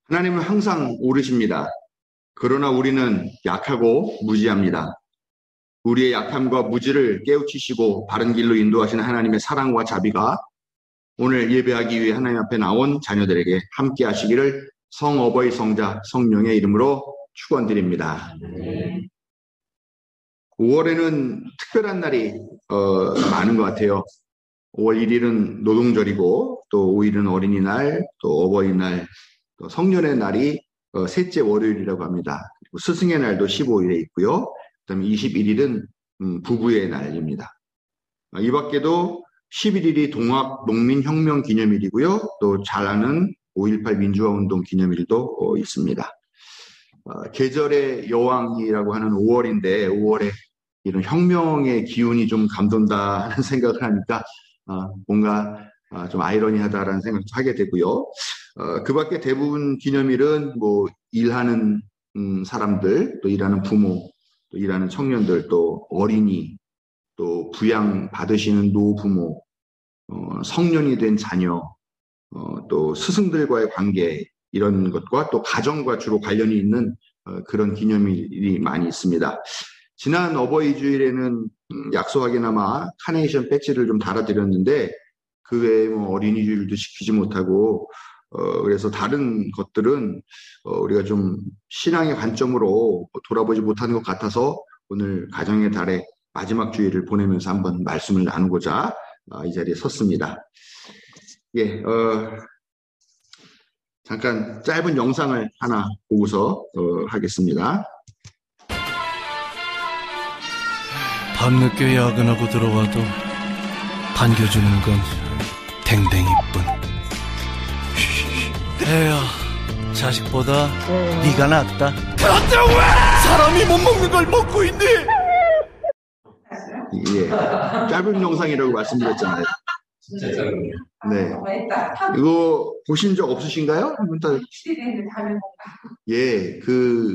하나님은 항상 오르십니다. 그러나 우리는 약하고 무지합니다. 우리의 약함과 무지를 깨우치시고 바른 길로 인도하시는 하나님의 사랑과 자비가 오늘 예배하기 위해 하나님 앞에 나온 자녀들에게 함께 하시기를 성어버이 성자 성령의 이름으로 축원드립니다. 5월에는 특별한 날이 많은 것 같아요. 5월 1일은 노동절이고 또 5일은 어린이날, 또 어버이날, 또 성년의 날이 셋째 월요일이라고 합니다. 그리고 스승의 날도 15일에 있고요. 그다음에 21일은 부부의 날입니다. 이 밖에도 11일이 동학농민혁명 기념일이고요. 또 잘 아는 5.18 민주화운동 기념일도 있습니다. 계절의 여왕이라고 하는 5월인데 5월에 이런 혁명의 기운이 좀 감돈다 하는 생각을 하니까 뭔가 좀 아이러니하다라는 생각도 하게 되고요. 그 밖에 대부분 기념일은 뭐 일하는 사람들, 또 일하는 부모, 또 일하는 청년들, 또 어린이, 또 부양 받으시는 노부모, 성년이 된 자녀, 또 스승들과의 관계 이런 것과 또 가정과 주로 관련이 있는 그런 기념일이 많이 있습니다. 지난 어버이 주일에는 약소하게나마 카네이션 배지를 좀 달아드렸는데 그 외에 뭐 어린이 주일도 지키지 못하고 그래서 다른 것들은 우리가 좀 신앙의 관점으로 돌아보지 못하는 것 같아서 오늘 가정의 달의 마지막 주일을 보내면서 한번 말씀을 나누고자 이 자리에 섰습니다. 예, 잠깐 짧은 영상을 하나 보고서 하겠습니다. 밤늦게 야근하고 들어와도 반겨주는 건 댕댕이뿐. 에휴, 자식보다 네가 낫다. 그런데 왜 사람이 못 먹는 걸 먹고 있니? 예, 짧은 영상이라고 말씀드렸잖아요. 네, 이거 보신 적 없으신가요? 예, 그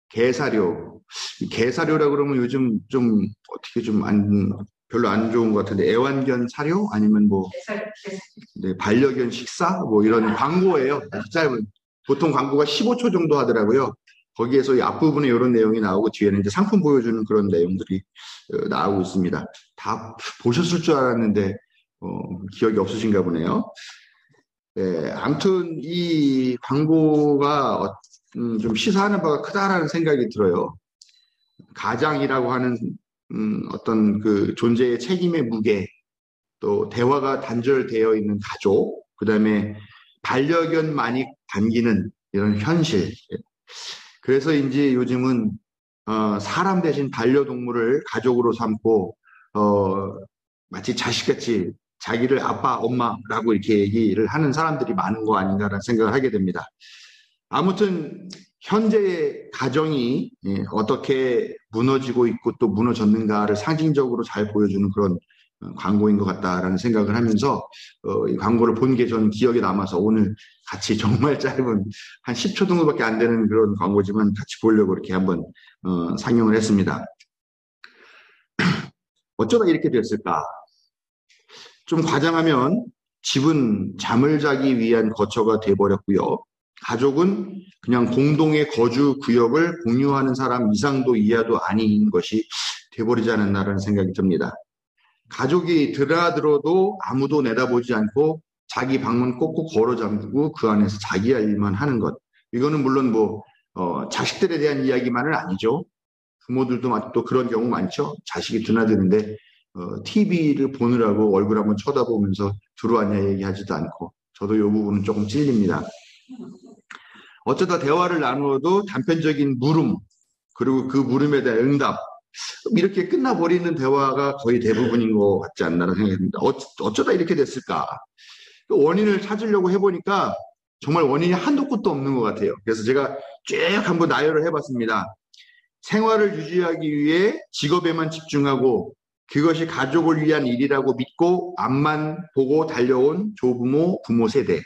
개사료라 그러면 요즘 좀 어떻게 좀 별로 안 좋은 것 같은데 애완견 사료 아니면 뭐 네, 반려견 식사 뭐 이런 광고예요. 짧은 보통 광고가 15초 정도 하더라고요. 거기에서 이 앞부분에 이런 내용이 나오고 뒤에는 이제 상품 보여주는 그런 내용들이 나오고 있습니다. 다 보셨을 줄 알았는데 기억이 없으신가 보네요. 네, 아무튼 이 광고가 좀 시사하는 바가 크다라는 생각이 들어요. 가장이라고 하는 어떤 그 존재의 책임의 무게, 또 대화가 단절되어 있는 가족, 그 다음에 반려견만이 담기는 이런 현실. 그래서인지 요즘은 사람 대신 반려동물을 가족으로 삼고 마치 자식같이 자기를 아빠, 엄마라고 이렇게 얘기를 하는 사람들이 많은 거 아닌가라는 생각을 하게 됩니다. 아무튼 현재의 가정이 어떻게 무너지고 있고 또 무너졌는가를 상징적으로 잘 보여주는 그런 광고인 것 같다라는 생각을 하면서 이 광고를 본 게 저는 기억에 남아서 오늘 같이 정말 짧은 한 10초 정도밖에 안 되는 그런 광고지만 같이 보려고 이렇게 한번 상영을 했습니다. 어쩌다 이렇게 됐을까? 좀 과장하면 집은 잠을 자기 위한 거처가 돼버렸고요. 가족은 그냥 공동의 거주 구역을 공유하는 사람 이상도 이하도 아닌 것이 돼버리지 않았나라는 생각이 듭니다. 가족이 드나들어도 아무도 내다보지 않고 자기 방문 꼭꼭 걸어 잠그고 그 안에서 자기 할 일만 하는 것. 이거는 물론 뭐 자식들에 대한 이야기만은 아니죠. 부모들도 또 그런 경우 많죠. 자식이 드나드는데 TV를 보느라고 얼굴 한번 쳐다보면서 들어왔냐 얘기하지도 않고 저도 이 부분은 조금 찔립니다. 어쩌다 대화를 나누어도 단편적인 물음 그리고 그 물음에 대한 응답 이렇게 끝나버리는 대화가 거의 대부분인 것 같지 않나라는 생각이 듭니다. 어쩌다 이렇게 됐을까? 그 원인을 찾으려고 해보니까 정말 원인이 한도 끝도 없는 것 같아요. 그래서 제가 쭉 한번 나열을 해봤습니다. 생활을 유지하기 위해 직업에만 집중하고 그것이 가족을 위한 일이라고 믿고 앞만 보고 달려온 조부모, 부모 세대.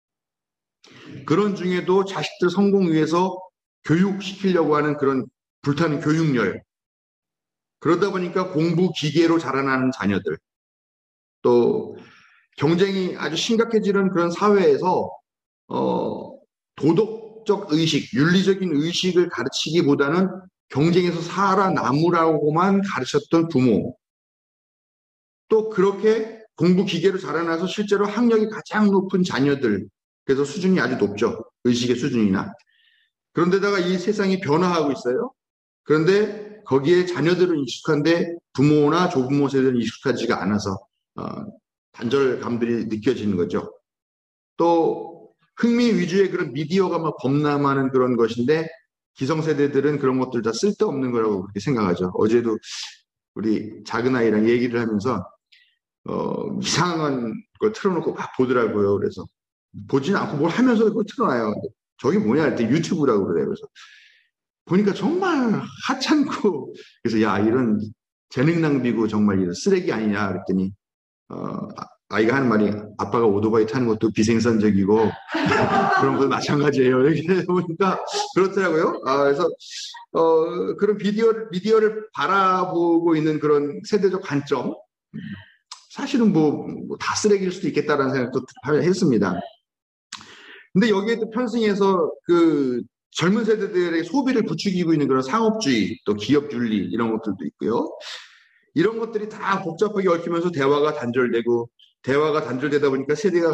그런 중에도 자식들 성공 위해서 교육시키려고 하는 그런 불타는 교육열. 그러다 보니까 공부 기계로 자라나는 자녀들. 또 경쟁이 아주 심각해지는 그런 사회에서 도덕 도덕적 의식, 윤리적인 의식을 가르치기보다는 경쟁에서 살아남으라고만 가르쳤던 부모, 또 그렇게 공부 기계로 자라나서 실제로 학력이 가장 높은 자녀들, 그래서 수준이 아주 높죠. 의식의 수준이나. 그런데다가 이 세상이 변화하고 있어요. 그런데 거기에 자녀들은 익숙한데 부모나 조부모 세대는 익숙하지가 않아서 단절감들이 느껴지는 거죠. 또 흥미 위주의 그런 미디어가 막 범람하는 그런 것인데 기성세대들은 그런 것들 다 쓸데없는 거라고 그렇게 생각하죠. 어제도 우리 작은 아이랑 얘기를 하면서 이상한 걸 틀어놓고 막 보더라고요. 그래서 보지는 않고 뭘 하면서 그걸 틀어놔요. 저게 뭐냐 할 때 유튜브라고 그래요. 그래서 보니까 정말 하찮고, 그래서 야, 이런 재능 낭비고 정말 이런 쓰레기 아니냐 그랬더니 아이가 하는 말이 아빠가 오토바이 타는 것도 비생산적이고 그런 것도 마찬가지예요. 이렇게 보니까 그렇더라고요. 그래서 그런 미디어를 바라보고 있는 그런 세대적 관점, 사실은 뭐 다 쓰레기일 수도 있겠다라는 생각도 했습니다. 근데 여기에 또 편승해서 그 젊은 세대들의 소비를 부추기고 있는 그런 상업주의, 또 기업 윤리 이런 것들도 있고요. 이런 것들이 다 복잡하게 얽히면서 대화가 단절되다 보니까 세대가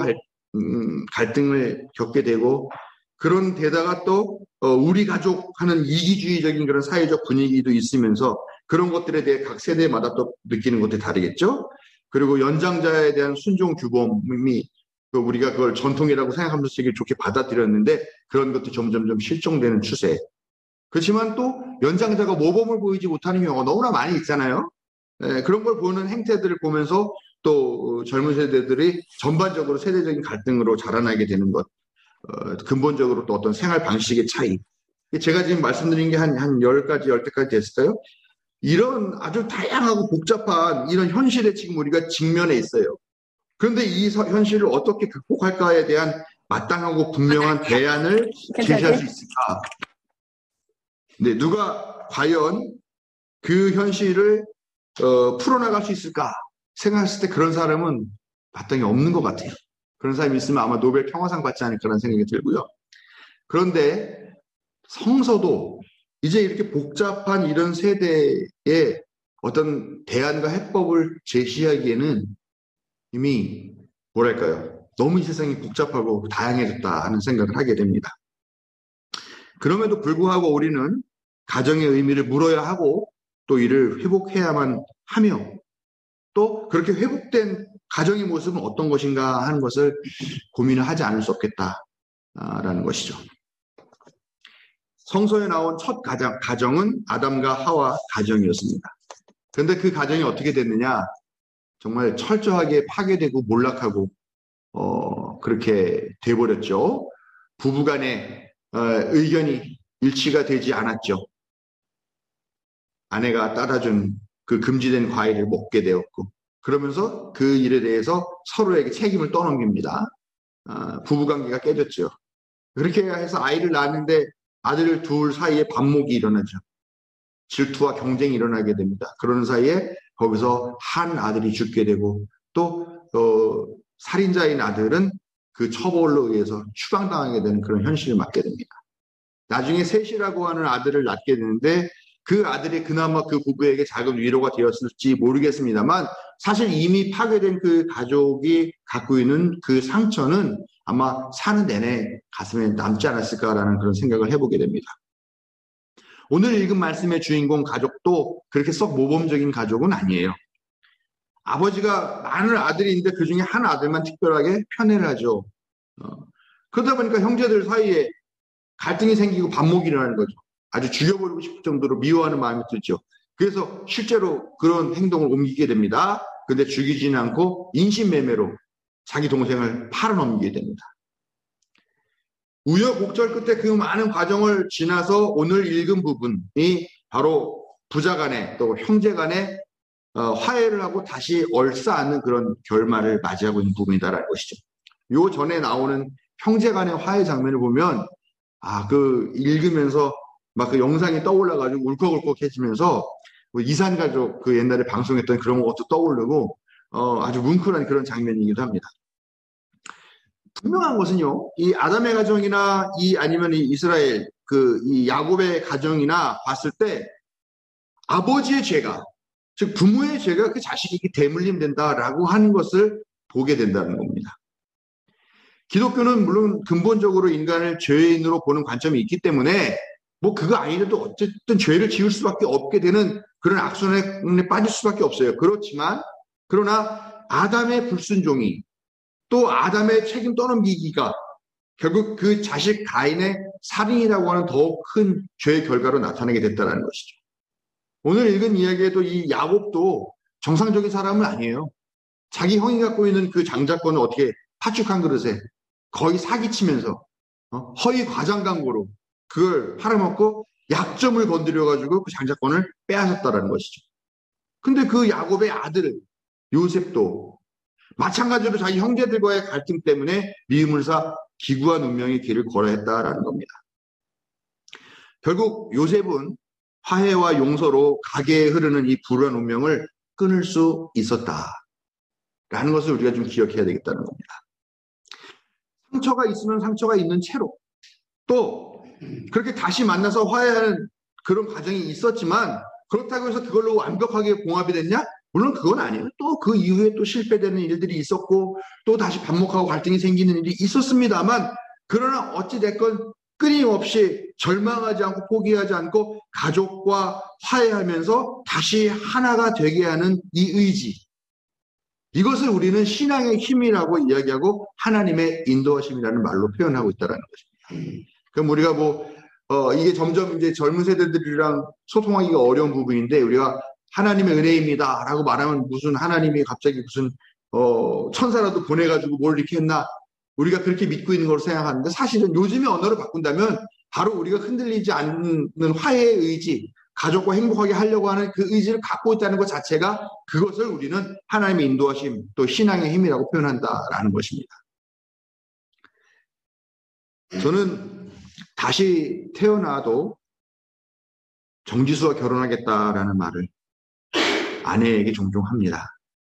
갈등을 겪게 되고, 그런 데다가 또 우리 가족 하는 이기주의적인 그런 사회적 분위기도 있으면서 그런 것들에 대해 각 세대마다 또 느끼는 것들이 다르겠죠. 그리고 연장자에 대한 순종 규범이 우리가 그걸 전통이라고 생각하면서 되게 좋게 받아들였는데 그런 것도 점점점 실종되는 추세. 그렇지만 또 연장자가 모범을 보이지 못하는 경우가 너무나 많이 있잖아요. 그런 걸 보는 행태들을 보면서 또 젊은 세대들이 전반적으로 세대적인 갈등으로 자라나게 되는 것, 근본적으로 또 어떤 생활 방식의 차이. 제가 지금 말씀드린 게 한 10가지, 10대까지 됐을까요? 이런 아주 다양하고 복잡한 이런 현실에 지금 우리가 직면해 있어요. 그런데 이 현실을 어떻게 극복할까에 대한 마땅하고 분명한 대안을 제시할 수 있을까? 네, 누가 과연 그 현실을 풀어나갈 수 있을까 생각했을 때 그런 사람은 마땅히 없는 것 같아요. 그런 사람이 있으면 아마 노벨 평화상 받지 않을까라는 생각이 들고요. 그런데 성서도 이제 이렇게 복잡한 이런 세대에 어떤 대안과 해법을 제시하기에는 이미 뭐랄까요, 너무 이 세상이 복잡하고 다양해졌다 하는 생각을 하게 됩니다. 그럼에도 불구하고 우리는 가정의 의미를 물어야 하고 또 이를 회복해야만 하며, 또 그렇게 회복된 가정의 모습은 어떤 것인가 하는 것을 고민을 하지 않을 수 없겠다라는 것이죠. 성서에 나온 첫 가정은 아담과 하와 가정이었습니다. 그런데 그 가정이 어떻게 됐느냐? 정말 철저하게 파괴되고 몰락하고 그렇게 돼버렸죠. 부부간의 의견이 일치가 되지 않았죠. 아내가 따라준 그 금지된 과일을 먹게 되었고, 그러면서 그 일에 대해서 서로에게 책임을 떠넘깁니다. 부부관계가 깨졌죠. 그렇게 해서 아이를 낳았는데 아들 둘 사이에 반목이 일어나죠. 질투와 경쟁이 일어나게 됩니다. 그러는 사이에 거기서 한 아들이 죽게 되고, 또 살인자인 아들은 그 처벌로 의해서 추방당하게 되는 그런 현실을 맞게 됩니다. 나중에 셋이라고 하는 아들을 낳게 되는데 그 아들이 그나마 그 부부에게 작은 위로가 되었을지 모르겠습니다만, 사실 이미 파괴된 그 가족이 갖고 있는 그 상처는 아마 사는 내내 가슴에 남지 않았을까라는 그런 생각을 해보게 됩니다. 오늘 읽은 말씀의 주인공 가족도 그렇게 썩 모범적인 가족은 아니에요. 아버지가 많은 아들이 있는데 그 중에 한 아들만 특별하게 편애를 하죠. 그러다 보니까 형제들 사이에 갈등이 생기고 반목이 일어나는 거죠. 아주 죽여버리고 싶을 정도로 미워하는 마음이 들죠. 그래서 실제로 그런 행동을 옮기게 됩니다. 근데 죽이지는 않고 인신매매로 자기 동생을 팔아넘기게 됩니다. 우여곡절 끝에 그 많은 과정을 지나서 오늘 읽은 부분이 바로 부자 간에 또 형제 간에 화해를 하고 다시 얼싸안는 그런 결말을 맞이하고 있는 부분이다라는 것이죠. 요 전에 나오는 형제 간의 화해 장면을 보면 그 읽으면서 막 그 영상이 떠올라가지고 울컥울컥해지면서 이산가족 그 옛날에 방송했던 그런 것도 떠오르고 아주 뭉클한 그런 장면이기도 합니다. 분명한 것은요, 이 아담의 가정이나 아니면 이 이스라엘, 이 야곱의 가정이나 봤을 때 아버지의 죄가, 즉 부모의 죄가 그 자식에게 대물림 된다라고 하는 것을 보게 된다는 겁니다. 기독교는 물론 근본적으로 인간을 죄인으로 보는 관점이 있기 때문에 뭐 그거 아니라도 어쨌든 죄를 지을 수밖에 없게 되는 그런 악순환에 빠질 수밖에 없어요. 그렇지만 그러나 아담의 불순종이 또 아담의 책임 떠넘기기가 결국 그 자식 가인의 살인이라고 하는 더욱 큰 죄의 결과로 나타나게 됐다는 것이죠. 오늘 읽은 이야기에도 이 야곱도 정상적인 사람은 아니에요. 자기 형이 갖고 있는 그 장자권을 어떻게 파축한 그릇에 거의 사기치면서 허위 과장 광고로 그걸 팔아먹고 약점을 건드려가지고 그 장자권을 빼앗았다는 것이죠. 근데 그 야곱의 아들 요셉도 마찬가지로 자기 형제들과의 갈등 때문에 미움을 사 기구한 운명의 길을 걸어야 했다라는 겁니다. 결국 요셉은 화해와 용서로 가게에 흐르는 이 불우한 운명을 끊을 수 있었다라는 것을 우리가 좀 기억해야 되겠다는 겁니다. 상처가 있으면 상처가 있는 채로 또 그렇게 다시 만나서 화해하는 그런 과정이 있었지만 그렇다고 해서 그걸로 완벽하게 봉합이 됐냐? 물론 그건 아니에요. 또 그 이후에 또 실패되는 일들이 있었고 또 다시 반목하고 갈등이 생기는 일이 있었습니다만 그러나 어찌됐건 끊임없이 절망하지 않고 포기하지 않고 가족과 화해하면서 다시 하나가 되게 하는 이 의지, 이것을 우리는 신앙의 힘이라고 이야기하고 하나님의 인도하심이라는 말로 표현하고 있다는 것입니다. 그럼 우리가 이게 점점 이제 젊은 세대들이랑 소통하기가 어려운 부분인데 우리가 하나님의 은혜입니다 라고 말하면 무슨 하나님이 갑자기 무슨 천사라도 보내가지고 뭘 이렇게 했나, 우리가 그렇게 믿고 있는 걸 생각하는데 사실은 요즘의 언어를 바꾼다면 바로 우리가 흔들리지 않는 화해의 의지, 가족과 행복하게 하려고 하는 그 의지를 갖고 있다는 것 자체가 그것을 우리는 하나님의 인도하심 또 신앙의 힘이라고 표현한다라는 것입니다. 저는 다시 태어나도 정지수와 결혼하겠다라는 말을 아내에게 종종 합니다.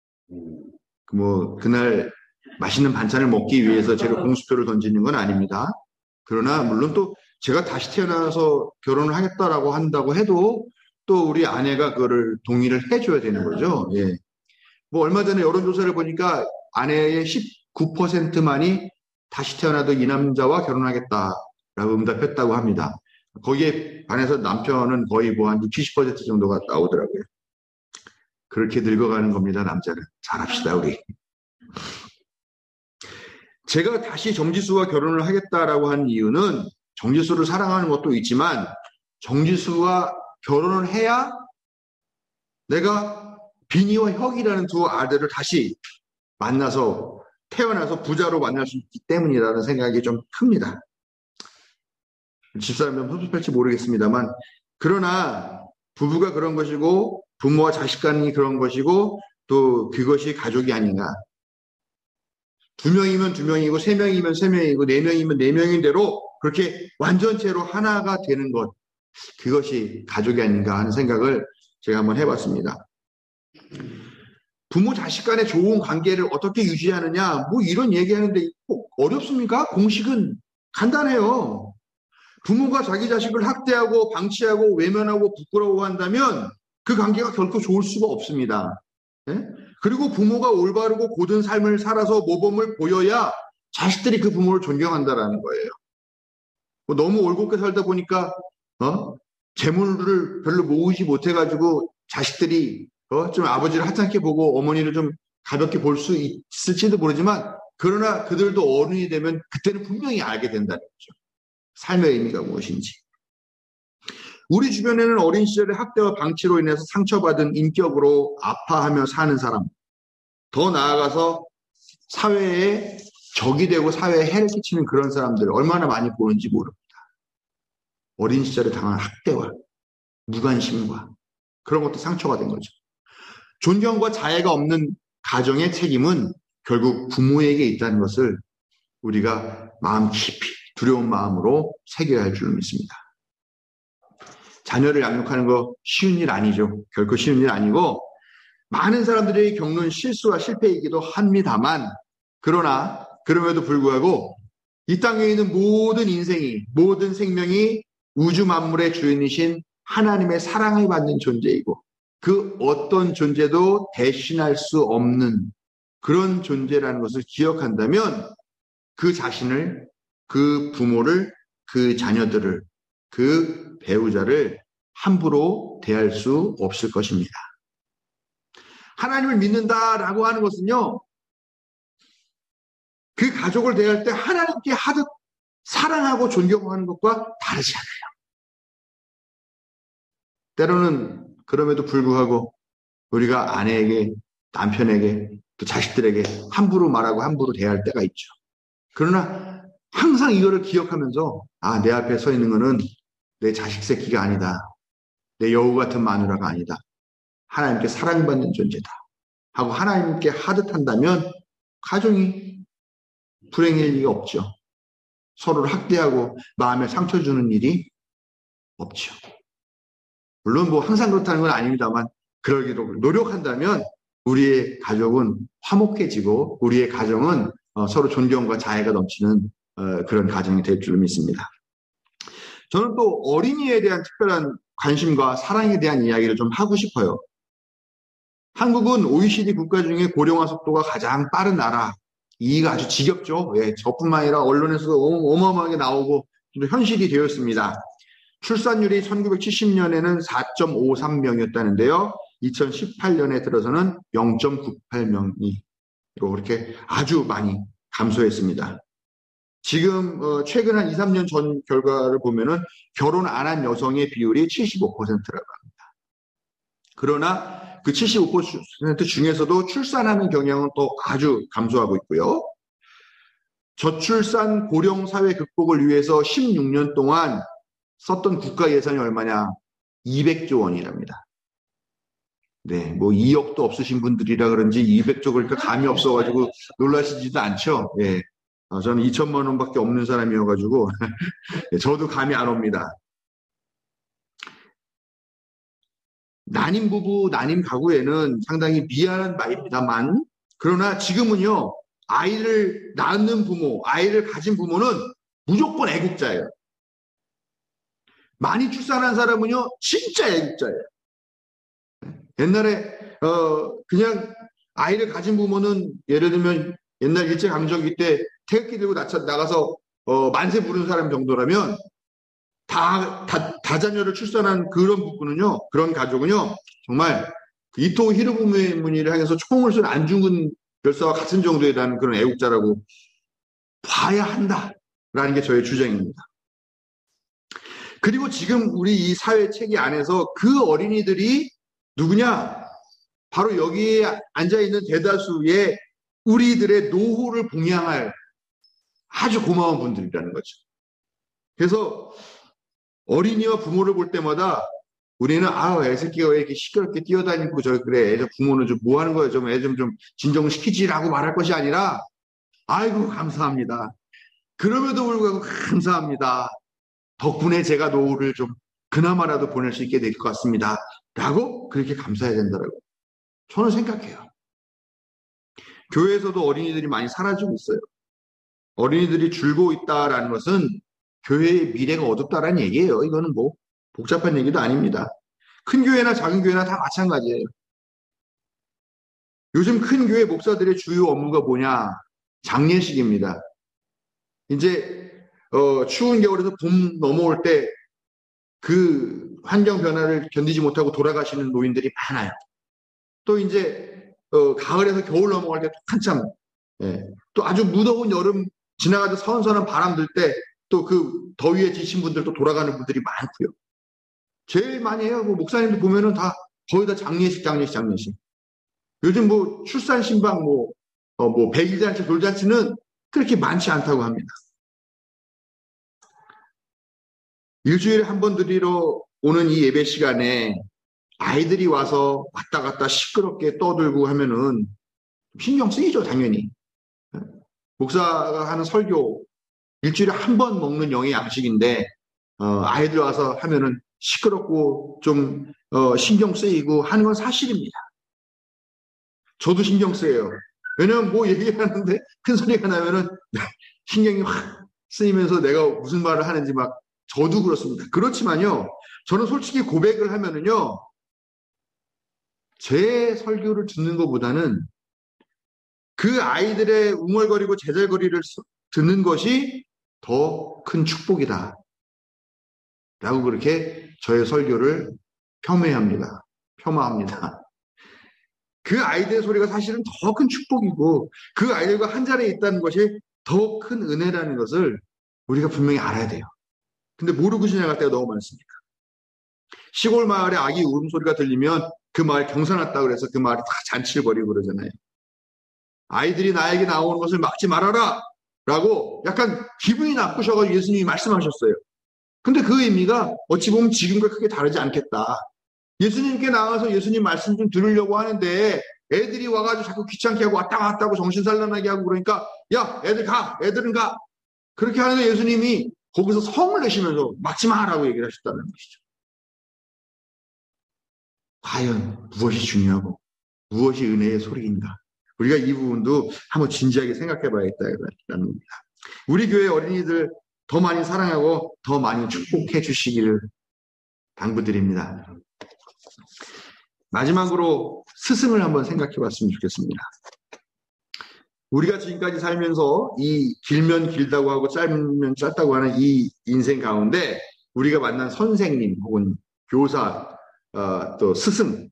그날 맛있는 반찬을 먹기 위해서 제가 공수표를 던지는 건 아닙니다. 그러나 물론 또 제가 다시 태어나서 결혼을 하겠다라고 한다고 해도 또 우리 아내가 그거를 동의를 해줘야 되는 거죠. 예. 얼마 전에 여론조사를 보니까 아내의 19%만이 다시 태어나도 이 남자와 결혼하겠다라고 응답했다고 합니다. 거기에 반해서 남편은 거의 한 70% 정도가 나오더라고요. 그렇게 늙어가는 겁니다, 남자는. 잘합시다, 우리. 제가 다시 정지수와 결혼을 하겠다라고 한 이유는 정지수를 사랑하는 것도 있지만 정지수와 결혼을 해야 내가 비니와 혁이라는 두 아들을 다시 만나서 태어나서 부자로 만날 수 있기 때문이라는 생각이 좀 큽니다. 집사람은 섭섭할지 모르겠습니다만 그러나 부부가 그런 것이고 부모와 자식 간이 그런 것이고 또 그것이 가족이 아닌가. 2명이면 2명이고 3명이면 3명이고 4명이면 4명인 대로 그렇게 완전체로 하나가 되는 것, 그것이 가족이 아닌가 하는 생각을 제가 한번 해봤습니다. 부모 자식 간의 좋은 관계를 어떻게 유지하느냐 이런 얘기하는데 어렵습니까? 공식은 간단해요. 부모가 자기 자식을 학대하고 방치하고 외면하고 부끄러워한다면 그 관계가 결코 좋을 수가 없습니다. 예? 그리고 부모가 올바르고 고든 삶을 살아서 모범을 보여야 자식들이 그 부모를 존경한다라는 거예요. 너무 올곧게 살다 보니까 재물을 별로 모으지 못해가지고 자식들이 좀 아버지를 하찮게 보고 어머니를 좀 가볍게 볼 수 있을지도 모르지만 그러나 그들도 어른이 되면 그때는 분명히 알게 된다는 거죠. 삶의 의미가 무엇인지. 우리 주변에는 어린 시절에 학대와 방치로 인해서 상처받은 인격으로 아파하며 사는 사람, 더 나아가서 사회에 적이 되고 사회에 해를 끼치는 그런 사람들 얼마나 많이 보는지 모릅니다. 어린 시절에 당한 학대와 무관심과 그런 것도 상처가 된 거죠. 존경과 자애가 없는 가정의 책임은 결국 부모에게 있다는 것을 우리가 마음 깊이 두려운 마음으로 새겨야 할 줄 믿습니다. 자녀를 양육하는 거 쉬운 일 아니죠. 결코 쉬운 일 아니고 많은 사람들이 겪는 실수와 실패이기도 합니다만 그러나 그럼에도 불구하고 이 땅에 있는 모든 인생이, 모든 생명이 우주 만물의 주인이신 하나님의 사랑을 받는 존재이고 그 어떤 존재도 대신할 수 없는 그런 존재라는 것을 기억한다면 그 자신을, 그 부모를, 그 자녀들을, 그 배우자를 함부로 대할 수 없을 것입니다. 하나님을 믿는다라고 하는 것은요, 그 가족을 대할 때 하나님께 하듯 사랑하고 존경하는 것과 다르지 않아요. 때로는 그럼에도 불구하고 우리가 아내에게, 남편에게, 또 자식들에게 함부로 말하고 함부로 대할 때가 있죠. 그러나 항상 이거를 기억하면서 내 앞에 서 있는 거는 내 자식 새끼가 아니다. 내 여우 같은 마누라가 아니다. 하나님께 사랑받는 존재다. 하고 하나님께 하듯 한다면 가정이 불행할 일이 없죠. 서로를 학대하고 마음에 상처 주는 일이 없죠. 물론 항상 그렇다는 건 아닙니다만 그러기로 노력한다면 우리의 가족은 화목해지고 우리의 가정은 서로 존경과 자애가 넘치는 그런 가정이 될 줄 믿습니다. 저는 또 어린이에 대한 특별한 관심과 사랑에 대한 이야기를 좀 하고 싶어요. 한국은 OECD 국가 중에 고령화 속도가 가장 빠른 나라. 이가 아주 지겹죠. 저뿐만 아니라 언론에서도 어마어마하게 나오고 현실이 되었습니다. 출산율이 1970년에는 4.53명이었다는데요. 2018년에 들어서는 0.98명이 이렇게 아주 많이 감소했습니다. 지금 최근 한 2, 3년 전 결과를 보면은 결혼 안 한 여성의 비율이 75%라고 합니다. 그러나 그 75% 중에서도 출산하는 경향은 또 아주 감소하고 있고요. 저출산 고령 사회 극복을 위해서 16년 동안 썼던 국가 예산이 얼마냐? 200조 원이랍니다. 네, 2억도 없으신 분들이라 그런지 200조 그러니까 감이 없어가지고 놀라시지도 않죠. 예. 저는 2천만 원밖에 없는 사람이어가지고 저도 감이 안 옵니다. 난임 부부, 난임 가구에는 상당히 미안한 말입니다만 그러나 지금은요. 아이를 낳는 부모, 아이를 가진 부모는 무조건 애국자예요. 많이 출산한 사람은요. 진짜 애국자예요. 옛날에 그냥 아이를 가진 부모는 예를 들면 옛날 일제강점기 때 태극기 들고 나가서 만세 부르는 사람 정도라면 다자녀를 출산한 그런 부부는요, 그런 가족은요, 정말 이토 히로부미를 향해서 총을 쏜 안중근 열사와 같은 정도에 대한 그런 애국자라고 봐야 한다라는 게 저의 주장입니다. 그리고 지금 우리 이 사회 체계 안에서 그 어린이들이 누구냐? 바로 여기에 앉아있는 대다수의 우리들의 노후를 봉양할 아주 고마운 분들이라는 거죠. 그래서 어린이와 부모를 볼 때마다 우리는 애 새끼가 왜 이렇게 시끄럽게 뛰어다니고 그래 애 부모는 좀 뭐 하는 거야 좀 애 좀 진정시키지라고 말할 것이 아니라 아이고 감사합니다. 그럼에도 불구하고 감사합니다. 덕분에 제가 노후를 좀 그나마라도 보낼 수 있게 될 것 같습니다. 라고 그렇게 감사해야 된다라고 저는 생각해요. 교회에서도 어린이들이 많이 사라지고 있어요. 어린이들이 줄고 있다라는 것은 교회의 미래가 어둡다라는 얘기예요. 이거는 복잡한 얘기도 아닙니다. 큰 교회나 작은 교회나 다 마찬가지예요. 요즘 큰 교회 목사들의 주요 업무가 뭐냐? 장례식입니다. 이제 추운 겨울에서 봄 넘어올 때 그 환경 변화를 견디지 못하고 돌아가시는 노인들이 많아요. 또 이제 가을에서 겨울 넘어갈 때 한참 또 아주 무더운 여름 지나가도 선선한 바람 들 때 또 그 더위에 지친 분들도 돌아가는 분들이 많고요. 제일 많이 해요. 목사님들 보면은 다 거의 다 장례식. 요즘 출산 신방 백일잔치 돌잔치는 그렇게 많지 않다고 합니다. 일주일에 한 번 드리러 오는 이 예배 시간에 아이들이 와서 왔다 갔다 시끄럽게 떠들고 하면은 신경 쓰이죠, 당연히. 목사가 하는 설교 일주일에 한 번 먹는 영의 양식인데 아이들 와서 하면은 시끄럽고 좀 신경 쓰이고 하는 건 사실입니다. 저도 신경 쓰여요. 왜냐면 뭐 얘기하는데 큰 소리가 나면은 신경이 확 쓰이면서 내가 무슨 말을 하는지 막 저도 그렇습니다. 그렇지만요, 저는 솔직히 고백을 하면은요, 제 설교를 듣는 것보다는 그 아이들의 웅얼거리고 제잘거리를 듣는 것이 더 큰 축복이다 라고 그렇게 저의 설교를 폄하합니다. 그 아이들의 소리가 사실은 더 큰 축복이고 그 아이들과 한 자리에 있다는 것이 더 큰 은혜라는 것을 우리가 분명히 알아야 돼요. 근데 모르고 지나갈 때가 너무 많습니다. 시골 마을에 아기 울음소리가 들리면 그 마을 경사났다 그래서 그 마을이 다 잔치를 벌이고 그러잖아요. 아이들이 나에게 나오는 것을 막지 말아라 라고 약간 기분이 나쁘셔가지고 예수님이 말씀하셨어요. 근데 그 의미가 어찌 보면 지금과 크게 다르지 않겠다. 예수님께 나가서 예수님 말씀 좀 들으려고 하는데 애들이 와가지고 자꾸 귀찮게 하고 왔다 갔다 하고 정신산란하게 하고 그러니까 야 애들 가, 애들은 가. 그렇게 하는데 예수님이 거기서 성을 내시면서 막지 마라고 얘기를 하셨다는 것이죠. 과연 무엇이 중요하고 무엇이 은혜의 소리인가? 우리가 이 부분도 한번 진지하게 생각해 봐야겠다는 겁니다. 우리 교회 어린이들 더 많이 사랑하고 더 많이 축복해 주시기를 당부드립니다. 마지막으로 스승을 한번 생각해 봤으면 좋겠습니다. 우리가 지금까지 살면서 이 길면 길다고 하고 짧으면 짧다고 하는 이 인생 가운데 우리가 만난 선생님 혹은 교사 또 스승이라고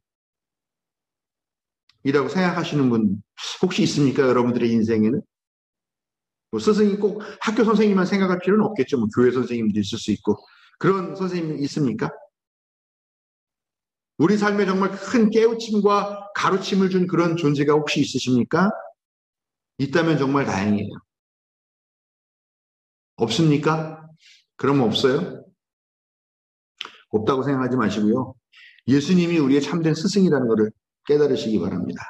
생각하시는 분 혹시 있습니까? 여러분들의 인생에는? 뭐 스승이 꼭 학교 선생님만 생각할 필요는 없겠죠. 뭐 교회 선생님도 있을 수 있고 그런 선생님 있습니까? 우리 삶에 정말 큰 깨우침과 가르침을 준 그런 존재가 혹시 있으십니까? 있다면 정말 다행이에요. 없습니까? 그러면 없어요? 없다고 생각하지 마시고요. 예수님이 우리의 참된 스승이라는 것을 깨달으시기 바랍니다.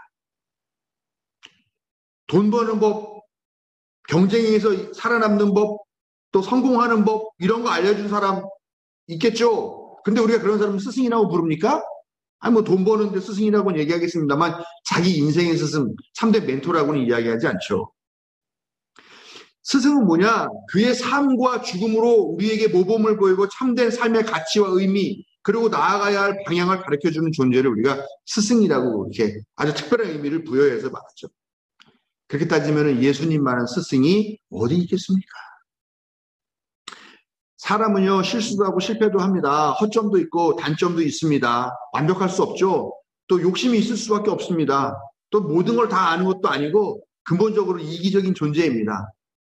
돈 버는 법, 경쟁에서 살아남는 법, 또 성공하는 법 이런 거 알려준 사람 있겠죠? 근데 우리가 그런 사람을 스승이라고 부릅니까? 아니 뭐 돈 버는데 스승이라고는 얘기하겠습니다만 자기 인생의 스승, 3대 멘토라고는 이야기하지 않죠. 스승은 뭐냐? 그의 삶과 죽음으로 우리에게 모범을 보이고 참된 삶의 가치와 의미 그리고 나아가야 할 방향을 가르쳐주는 존재를 우리가 스승이라고 이렇게 아주 특별한 의미를 부여해서 말하죠. 그렇게 따지면 예수님만한 스승이 어디 있겠습니까? 사람은요, 실수도 하고 실패도 합니다. 허점도 있고 단점도 있습니다. 완벽할 수 없죠. 또 욕심이 있을 수밖에 없습니다. 또 모든 걸 다 아는 것도 아니고 근본적으로 이기적인 존재입니다.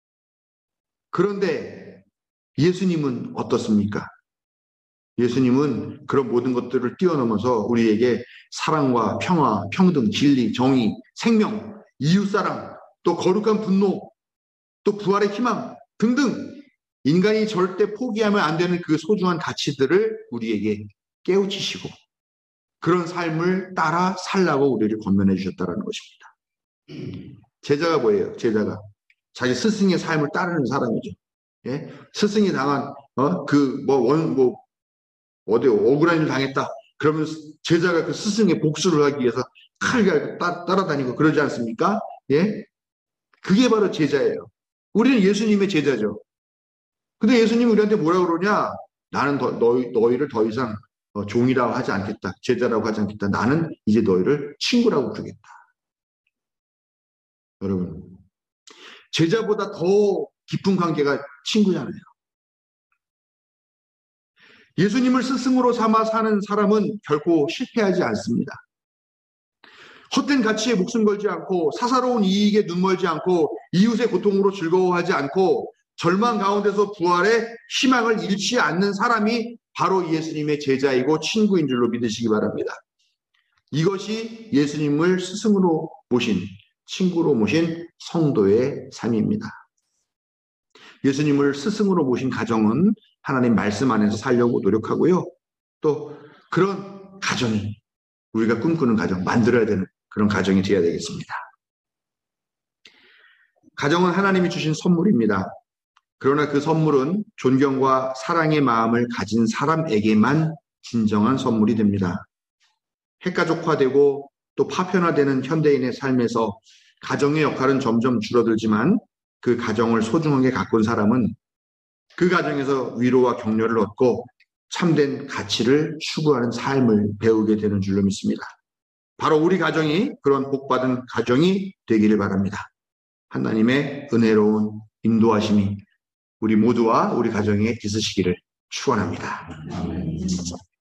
그런데 예수님은 어떻습니까? 예수님은 그런 모든 것들을 뛰어넘어서 우리에게 사랑과 평화, 평등, 진리, 정의, 생명, 이웃사랑, 또 거룩한 분노, 또 부활의 희망 등등 인간이 절대 포기하면 안 되는 그 소중한 가치들을 우리에게 깨우치시고 그런 삶을 따라 살라고 우리를 권면해 주셨다는 것입니다. 제자가 뭐예요? 제자가 자기 스승의 삶을 따르는 사람이죠. 예? 스승이 당한 어디 억울한 일 당했다. 그러면 제자가 그 스승의 복수를 하기 위해서 칼 갈고 따라다니고 그러지 않습니까? 예? 그게 바로 제자예요. 우리는 예수님의 제자죠. 근데 예수님이 우리한테 뭐라 그러냐? 나는 너희를 더 이상 종이라고 하지 않겠다. 제자라고 하지 않겠다. 나는 이제 너희를 친구라고 부르겠다. 여러분, 제자보다 더 깊은 관계가 친구잖아요. 예수님을 스승으로 삼아 사는 사람은 결코 실패하지 않습니다. 헛된 가치에 목숨 걸지 않고 사사로운 이익에 눈멀지 않고 이웃의 고통으로 즐거워하지 않고 절망 가운데서 부활의 희망을 잃지 않는 사람이 바로 예수님의 제자이고 친구인 줄로 믿으시기 바랍니다. 이것이 예수님을 스승으로 모신, 친구로 모신 성도의 삶입니다. 예수님을 스승으로 모신 가정은 하나님 말씀 안에서 살려고 노력하고요. 또 그런 가정이 우리가 꿈꾸는 가정, 만들어야 되는 그런 가정이 되어야 되겠습니다. 가정은 하나님이 주신 선물입니다. 그러나 그 선물은 존경과 사랑의 마음을 가진 사람에게만 진정한 선물이 됩니다. 핵가족화되고 또 파편화되는 현대인의 삶에서 가정의 역할은 점점 줄어들지만 그 가정을 소중하게 가꾼 사람은 그 가정에서 위로와 격려를 얻고 참된 가치를 추구하는 삶을 배우게 되는 줄로 믿습니다. 바로 우리 가정이 그런 복받은 가정이 되기를 바랍니다. 하나님의 은혜로운 인도하심이 우리 모두와 우리 가정에 있으시기를 축원합니다.